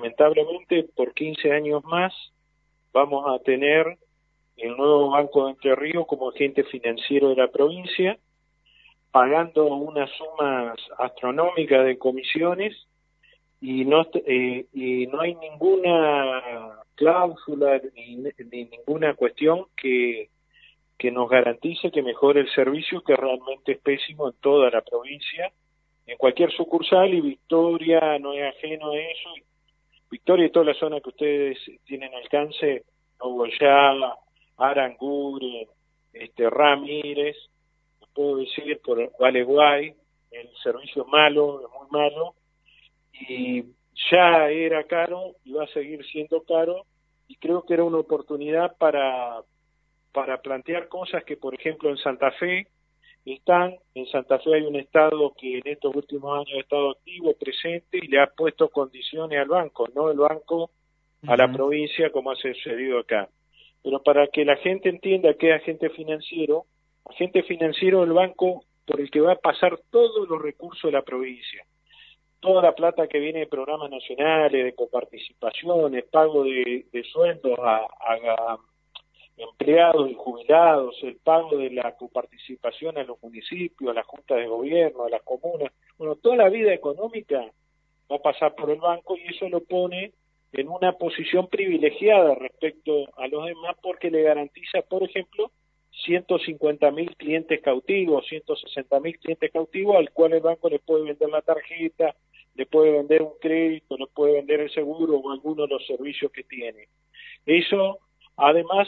lamentablemente por 15 años más vamos a tener el nuevo Banco de Entre Ríos como agente financiero de la provincia, pagando unas sumas astronómicas de comisiones y no hay ninguna cláusula ni ninguna cuestión que nos garantice que mejore el servicio, que realmente es pésimo en toda la provincia, en cualquier sucursal, y Victoria no es ajeno a eso. Victoria y toda la zona que ustedes tienen alcance, Nogoyá, Aranguren, Ramírez, puedo decir por Gualeguay, el servicio es malo, es muy malo, y ya era caro y va a seguir siendo caro, y creo que era una oportunidad para plantear cosas que, por ejemplo, en Santa Fe hay un Estado que en estos últimos años ha estado activo, presente, y le ha puesto condiciones al banco, no el banco a la provincia como ha sucedido acá. Pero para que la gente entienda que es agente financiero es el banco por el que va a pasar todos los recursos de la provincia. Toda la plata que viene de programas nacionales, de coparticipaciones, pago de sueldos a empleados y jubilados, el pago de la coparticipación a los municipios, a las juntas de gobierno, a las comunas, bueno, toda la vida económica va a pasar por el banco, y eso lo pone en una posición privilegiada respecto a los demás, porque le garantiza, por ejemplo, 150.000 clientes cautivos, 160.000 clientes cautivos, al cual el banco le puede vender la tarjeta, le puede vender un crédito, le puede vender el seguro o alguno de los servicios que tiene. Eso, además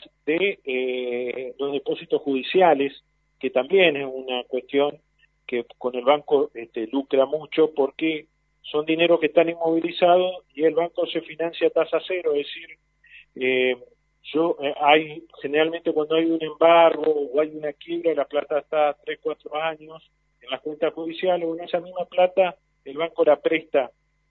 de los depósitos judiciales, que también es una cuestión que con el banco lucra mucho, porque son dinero que están inmovilizados y el banco se financia a tasa cero, es decir, generalmente cuando hay un embargo o hay una quiebra, la plata está 3-4 años en las cuentas judiciales, o en esa misma plata el banco la presta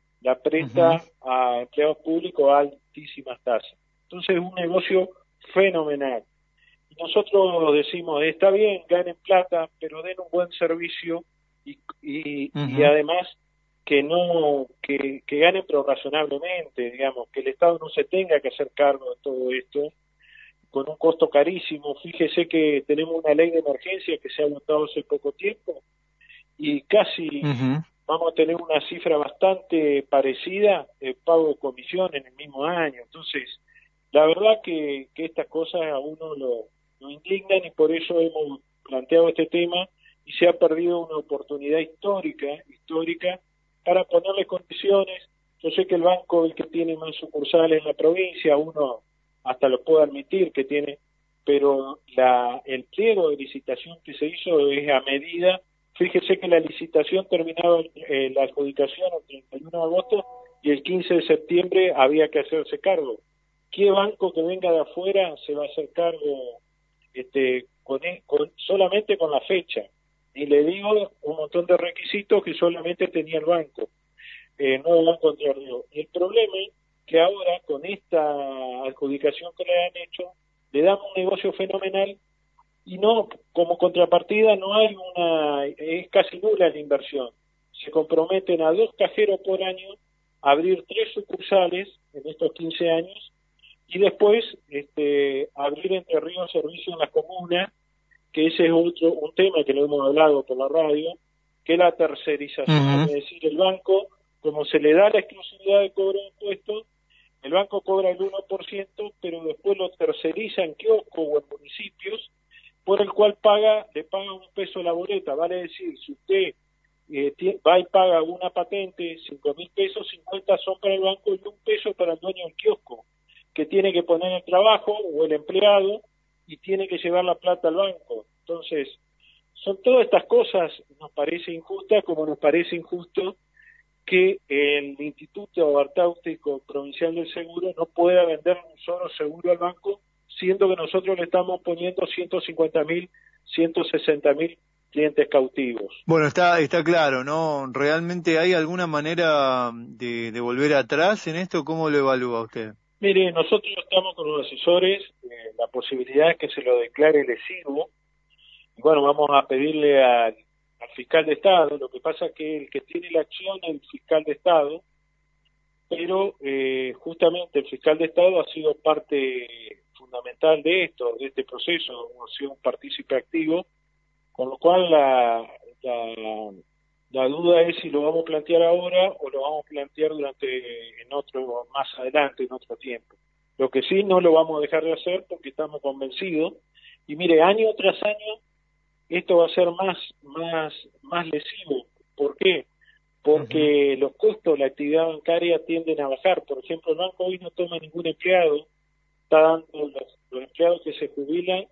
a empleados públicos a altísimas tasas. Entonces es un negocio fenomenal. Y nosotros decimos, está bien, ganen plata, pero den un buen servicio y además que ganen pero razonablemente, digamos, que el Estado no se tenga que hacer cargo de todo esto con un costo carísimo. Fíjese que tenemos una ley de emergencia que se ha votado hace poco tiempo y casi vamos a tener una cifra bastante parecida de pago de comisión en el mismo año. Entonces, la verdad que estas cosas a uno lo indignan, y por eso hemos planteado este tema, y se ha perdido una oportunidad histórica para ponerle condiciones. Yo sé que el banco es el que tiene más sucursales en la provincia, uno hasta lo puede admitir que tiene, pero el pliego de licitación que se hizo es a medida. Fíjese que la licitación terminaba, la adjudicación el 31 de agosto, y el 15 de septiembre había que hacerse cargo. ¿Qué banco que venga de afuera se va a hacer cargo solamente con la fecha? Y le digo un montón de requisitos que solamente tenía el banco, no el Banco de Entre Ríos. Y el problema es que ahora, con esta adjudicación que le han hecho, le dan un negocio fenomenal, y no, como contrapartida no hay es casi nula la inversión. Se comprometen a 2 cajeros por año, a abrir 3 sucursales en estos 15 años, y después abrir Entre Ríos servicio en las comunas, que ese es un tema que lo hemos hablado por la radio, que es la tercerización. Es decir, el banco, como se le da la exclusividad de cobro de impuestos, el banco cobra el 1%, pero después lo terceriza en kiosco o en municipios, por el cual le paga 1 peso la boleta. Vale decir, si usted va y paga una patente, 5.000 pesos, 50 son para el banco y 1 peso para el dueño del kiosco, que tiene que poner el trabajo, o el empleado, y tiene que llevar la plata al banco. Entonces, son todas estas cosas, nos parece injusta, como nos parece injusto que el Instituto Artáutico Provincial del Seguro no pueda vender un solo seguro al banco, siendo que nosotros le estamos poniendo 150.000, 160.000 clientes cautivos. Bueno, está claro, ¿no? ¿Realmente hay alguna manera de volver atrás en esto? ¿Cómo lo evalúa usted? Mire, nosotros estamos con los asesores, la posibilidad es que se lo declare lesivo, y bueno, vamos a pedirle al fiscal de Estado. Lo que pasa es que el que tiene la acción es el fiscal de Estado, pero justamente el fiscal de Estado ha sido parte fundamental de esto, de este proceso, ha sido un partícipe activo, con lo cual la duda es si lo vamos a plantear ahora o lo vamos a plantear más adelante, en otro tiempo. Lo que sí no lo vamos a dejar de hacer porque estamos convencidos, y mire, año tras año esto va a ser más lesivo. ¿Por qué? Porque los costos de la actividad bancaria tienden a bajar. Por ejemplo, el banco hoy no toma ningún empleado, está dando los empleados que se jubilan,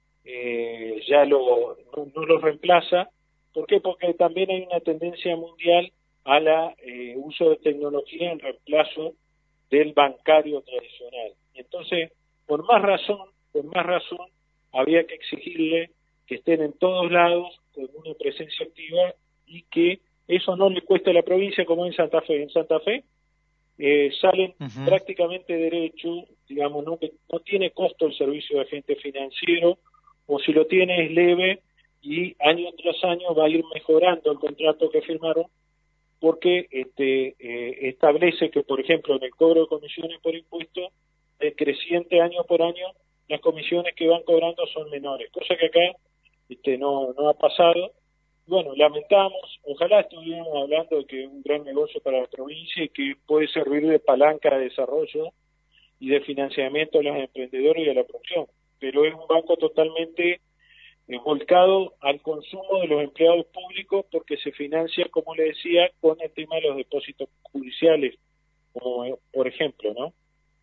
no los reemplaza. ¿Por qué? Porque también hay una tendencia mundial a la uso de tecnología en reemplazo del bancario tradicional. Entonces, por más razón, había que exigirle que estén en todos lados con una presencia activa y que eso no le cueste a la provincia como en Santa Fe. En Santa Fe salen prácticamente derecho, digamos, no tiene costo el servicio de agente financiero, o si lo tiene es leve, y año tras año va a ir mejorando el contrato que firmaron, porque establece que, por ejemplo, en el cobro de comisiones por impuestos, es creciente año por año, las comisiones que van cobrando son menores, cosa que acá no ha pasado. Bueno, lamentamos, ojalá estuviéramos hablando de que es un gran negocio para la provincia y que puede servir de palanca de desarrollo y de financiamiento a los emprendedores y a la producción, pero es un banco totalmente volcado al consumo de los empleados públicos, porque se financia, como le decía, con el tema de los depósitos judiciales, como por ejemplo, ¿no?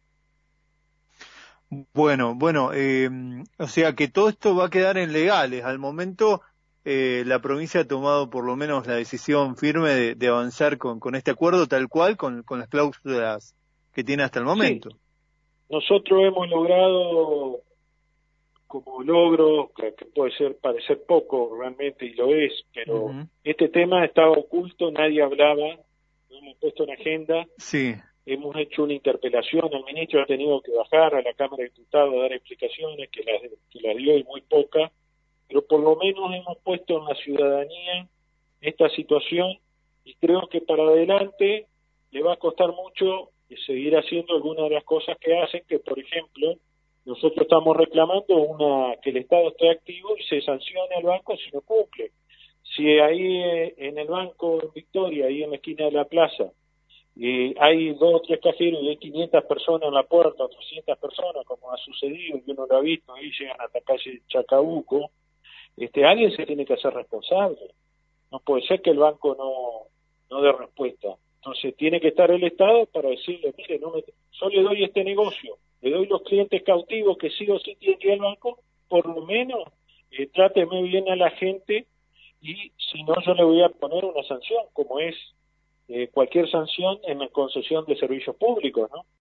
Bueno, o sea que todo esto va a quedar en legales. Al momento la provincia ha tomado por lo menos la decisión firme de avanzar con este acuerdo tal cual, con las cláusulas que tiene hasta el momento. Sí, nosotros hemos logrado como logro, que puede parecer poco realmente, y lo es, pero este tema estaba oculto, nadie hablaba, no hemos puesto en agenda. Sí. Hemos hecho una interpelación, el ministro ha tenido que bajar a la Cámara de Diputados a dar explicaciones, que las dio y muy pocas, pero por lo menos hemos puesto en la ciudadanía esta situación, y creo que para adelante le va a costar mucho seguir haciendo algunas de las cosas que hacen, que por ejemplo, nosotros estamos reclamando que el Estado esté activo y se sancione al banco si no cumple. Si ahí en el banco en Victoria, ahí en la esquina de la plaza, hay 2 o 3 cajeros y hay 500 personas en la puerta, o 300 personas, como ha sucedido, y uno lo ha visto, ahí llegan hasta calle Chacabuco, alguien se tiene que hacer responsable. No puede ser que el banco no dé respuesta. Entonces tiene que estar el Estado para decirle, mire, yo le doy este negocio, le doy los clientes cautivos que sí o sí tiene que ir al banco, por lo menos tráteme bien a la gente, y si no yo le voy a poner una sanción, como es cualquier sanción en la concesión de servicios públicos, ¿no?